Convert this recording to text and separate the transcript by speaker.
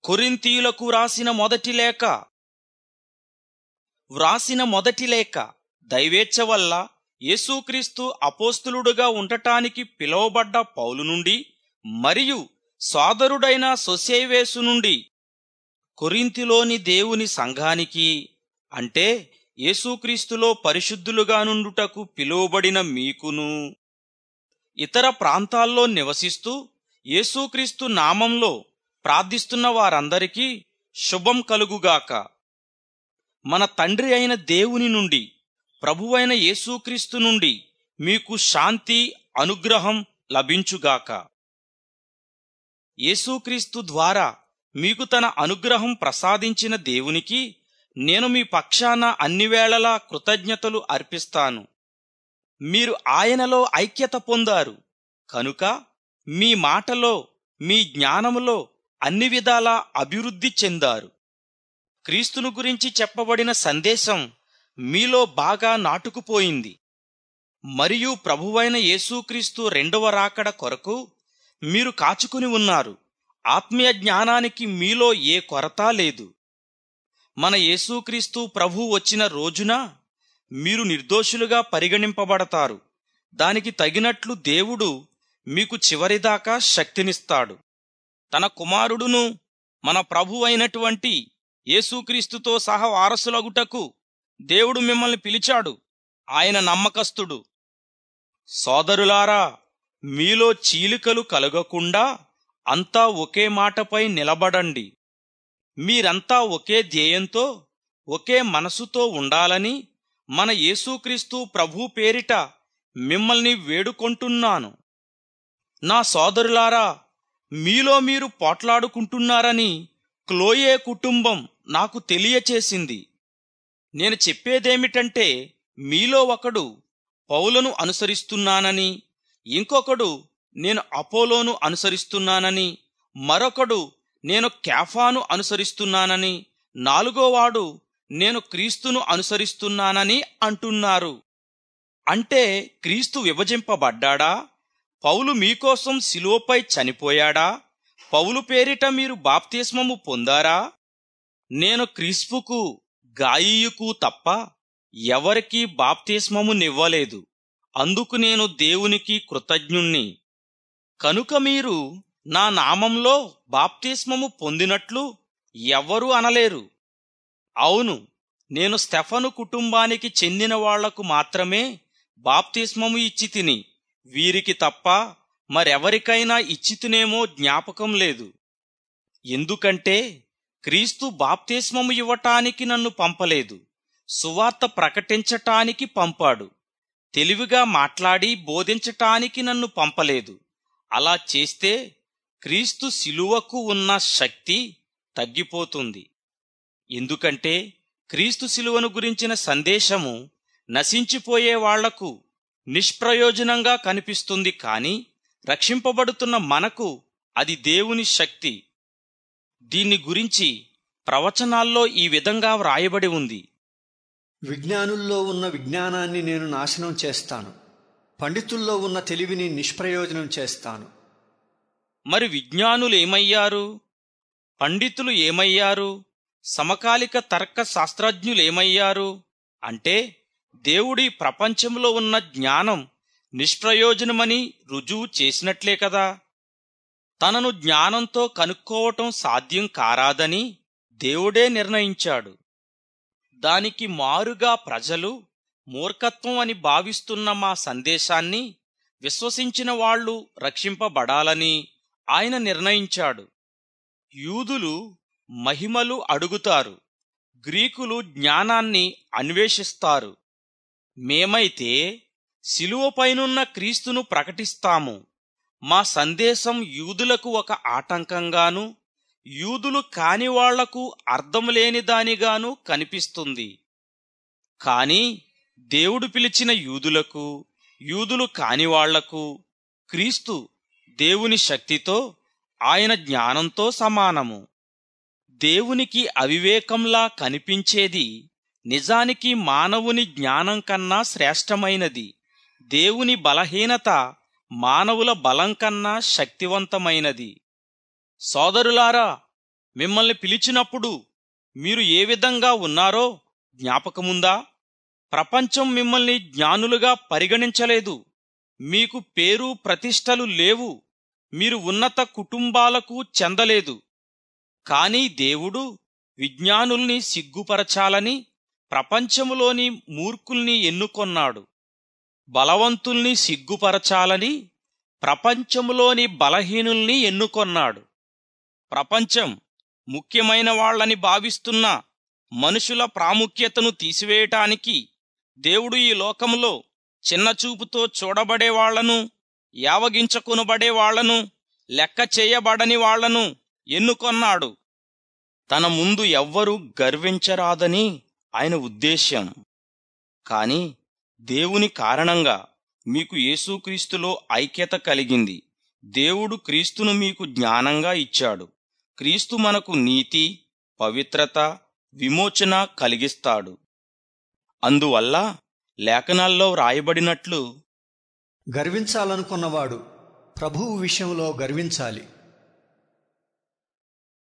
Speaker 1: కొరింథీయులకు వ్రాసిన మొదటి లేఖ దైవేచ్ఛ వల్ల యేసుక్రీస్తు అపోస్తలుడుగా ఉండటానికి పిలువబడ్డ పౌలు నుండి మరియు సోదరుడైన సోసెవేసు నుండి కొరింథీలోని దేవుని సంఘానికి, అంటే యేసుక్రీస్తులో పరిశుద్ధులుగా నుండుటకు పిలువబడిన మీకును, ఇతర ప్రాంతాల్లో నివసిస్తూ యేసుక్రీస్తు నామంలో ప్రార్థిస్తున్న వారందరికీ శుభం కలుగుగాక. మన తండ్రి అయిన దేవుని నుండి, ప్రభువైన యేసుక్రీస్తు నుండి మీకు శాంతి, అనుగ్రహం లభించుగాక. యేసుక్రీస్తు ద్వారా మీకు తన అనుగ్రహం ప్రసాదించిన దేవునికి నేను మీ పక్షాన అన్ని వేళలా కృతజ్ఞతలు అర్పిస్తాను. మీరు ఆయనలో ఐక్యత పొందారు కనుక మీ మాటలో, మీ జ్ఞానములో అన్ని విధాలా అభివృద్ధి చెందారు. క్రీస్తును గురించి చెప్పబడిన సందేశం మీలో బాగా నాటుకుపోయింది. మరియు ప్రభువైన యేసుక్రీస్తు రెండవ రాకడ కొరకు మీరు కాచుకుని ఉన్నారు. ఆత్మీయ జ్ఞానానికి మీలో ఏ కొరత లేదు. మన యేసుక్రీస్తు ప్రభువు వచ్చిన రోజున మీరు నిర్దోషులుగా పరిగణింపబడతారు. దానికి తగినట్లు దేవుడు మీకు చివరిదాకా శక్తినిస్తాడు. తన కుమారుడును మన ప్రభువు అయినటువంటి యేసుక్రీస్తుతో సహా వారసులగుటకు దేవుడు మిమ్మల్ని పిలిచాడు. ఆయన నమ్మకస్తుడు. సోదరులారా, మీలో చీలికలు కలగకుండా అంతా ఒకే మాటపై నిలబడండి. మీరంతా ఒకే ధ్యేయంతో, ఒకే మనసుతో ఉండాలని మన యేసుక్రీస్తు ప్రభు పేరిట మిమ్మల్ని వేడుకొంటున్నాను. నా సోదరులారా, మీలో మీరు పోట్లాడుకుంటున్నారని క్లోయే కుటుంబం నాకు తెలియచేసింది. నేను చెప్పేదేమిటంటే, మీలో ఒకడు పౌలును అనుసరిస్తున్నానని, ఇంకొకడు నేను అపోలోను అనుసరిస్తున్నానని, మరొకడు నేను కేఫాను అనుసరిస్తున్నానని, నాలుగోవాడు నేను క్రీస్తును అనుసరిస్తున్నానని అంటున్నారు. అంటే క్రీస్తు విభజింపబడ్డాడా? పౌలు మీకోసం శిలువపై చనిపోయాడా? పౌలు పేరిట మీరు బాప్తిస్మము పొందారా? నేను క్రిస్పుకు, గాయియుకు తప్ప ఎవరికీ బాప్తిస్మమునివ్వలేదు. అందుకు నేను దేవునికి కృతజ్ఞుణ్ణి. కనుక మీరు నా నామంలో బాప్తిస్మము పొందినట్లు ఎవ్వరూ అనలేరు. అవును, నేను స్తెఫను కుటుంబానికి చెందిన వాళ్లకు మాత్రమే బాప్తిస్మము ఇచ్చి తిని, వీరికి తప్ప మరెవరికైనా ఇచ్చితినేమో జ్ఞాపకం లేదు. ఎందుకంటే క్రీస్తు బాప్తిస్మము ఇవ్వటానికి నన్ను పంపలేదు, సువార్త ప్రకటించటానికి పంపాడు. తెలివిగా మాట్లాడి బోధించటానికి నన్ను పంపలేదు. అలా చేస్తే క్రీస్తు శిలువకు ఉన్న శక్తి తగ్గిపోతుంది. ఎందుకంటే క్రీస్తు శిలువను గురించిన సందేశము నశించిపోయే వాళ్లకు నిష్ప్రయోజనంగా కనిపిస్తుంది, కాని రక్షింపబడుతున్న మనకు అది దేవుని శక్తి. దీన్ని గురించి ప్రవచనాల్లో ఈ విధంగా వ్రాయబడి ఉంది:
Speaker 2: విజ్ఞానుల్లో ఉన్న విజ్ఞానాన్ని నేను నాశనం చేస్తాను, పండితుల్లో ఉన్న తెలివిని నిష్ప్రయోజనం చేస్తాను.
Speaker 1: మరి విజ్ఞానులు ఏమయ్యారు? పండితులు ఏమయ్యారు? సమకాలిక తర్క శాస్త్రజ్ఞులేమయ్యారు? అంటే దేవుడి ప్రపంచంలో ఉన్న జ్ఞానం నిష్ప్రయోజనమని రుజువు చేసినట్లే కదా. తనను జ్ఞానంతో కనుక్కోవటం సాధ్యం కారాదని దేవుడే నిర్ణయించాడు. దానికి మారుగా ప్రజలు మూర్ఖత్వం అని భావిస్తున్న మా సందేశాన్ని విశ్వసించిన వాళ్లు రక్షింపబడాలని ఆయన నిర్ణయించాడు. యూదులు మహిమలు అడుగుతారు, గ్రీకులు జ్ఞానాన్ని అన్వేషిస్తారు. మేమైతే శిలువపైనున్న క్రీస్తును ప్రకటిస్తాము. మా సందేశం యూదులకు ఒక ఆటంకంగాను, యూదులు కాని వాళ్లకు అర్థం లేని దానిగాను కనిపిస్తుంది. కాని దేవుడు పిలిచిన యూదులకు, యూదులు కాని వాళ్లకు క్రీస్తు దేవుని శక్తితో, ఆయన జ్ఞానంతో సమానము. దేవునికి అవివేకంలా కనిపించేది నిజానికి మానవుని జ్ఞానం కన్నా శ్రేష్టమైనది. దేవుని బలహీనత మానవుల బలం కన్నా శక్తివంతమైనది. సోదరులారా, మిమ్మల్ని పిలిచినప్పుడు మీరు ఏ విధంగా ఉన్నారో జ్ఞాపకముందా? ప్రపంచం మిమ్మల్ని జ్ఞానులుగా పరిగణించలేదు. మీకు పేరు ప్రతిష్టలు లేవు. మీరు ఉన్నత కుటుంబాలకు చెందలేదు. కాని దేవుడు విజ్ఞానుల్ని సిగ్గుపరచాలని ప్రపంచములోని మూర్ఖుల్ని ఎన్నుకొన్నాడు. బలవంతుల్ని సిగ్గుపరచాలని ప్రపంచములోని బలహీనుల్ని ఎన్నుకొన్నాడు. ప్రపంచం ముఖ్యమైన వాళ్ళని భావిస్తున్న మనుషుల ప్రాముఖ్యతను తీసివేయటానికి దేవుడు ఈ లోకంలో చిన్నచూపుతో చూడబడేవాళ్లను, యావగించకునబడేవాళ్లను, లెక్క చేయబడని వాళ్లను ఎన్నుకొన్నాడు. తన ముందు ఎవ్వరూ గర్వించరాదని ఆయన ఉద్దేశ్యం. కాని దేవుని కారణంగా మీకు యేసుక్రీస్తులో ఐక్యత కలిగింది. దేవుడు క్రీస్తును మీకు జ్ఞానంగా ఇచ్చాడు. క్రీస్తు మనకు నీతి, పవిత్రత, విమోచన కలిగిస్తాడు. అందువల్ల లేఖనాల్లో వ్రాయబడినట్లు,
Speaker 2: గర్వించాలనుకున్నవాడు ప్రభువు విషయంలో గర్వించాలి.